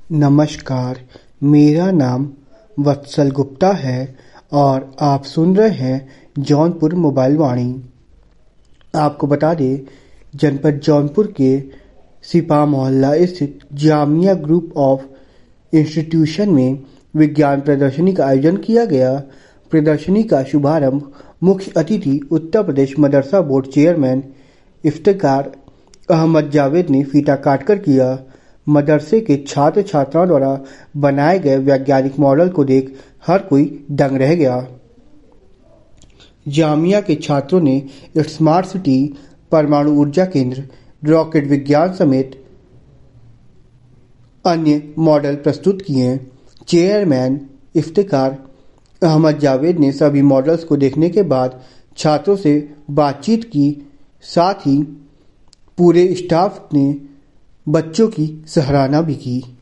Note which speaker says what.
Speaker 1: नमस्कार, मेरा नाम वत्सल गुप्ता है और आप सुन रहे हैं जौनपुर मोबाइल वाणी। आपको बता दें, जनपद जौनपुर के सिपा मोहल्ला स्थित जामिया ग्रुप ऑफ इंस्टीट्यूशन में विज्ञान प्रदर्शनी का आयोजन किया गया। प्रदर्शनी का शुभारंभ मुख्य अतिथि उत्तर प्रदेश मदरसा बोर्ड चेयरमैन इफ्तिकार अहमद जावेद ने फीता काटकर किया। मदरसे के छात्र छात्राओं द्वारा बनाए गए वैज्ञानिक मॉडल को देख हर कोई दंग रह गया। जामिया के छात्रों ने स्मार्ट सिटी, परमाणु ऊर्जा केंद्र, रॉकेट विज्ञान समेत अन्य मॉडल प्रस्तुत किए। चेयरमैन इफ्तिकार अहमद जावेद ने सभी मॉडल्स को देखने के बाद छात्रों से बातचीत की। साथ ही पूरे स्टाफ ने बच्चों की सराहना भी की।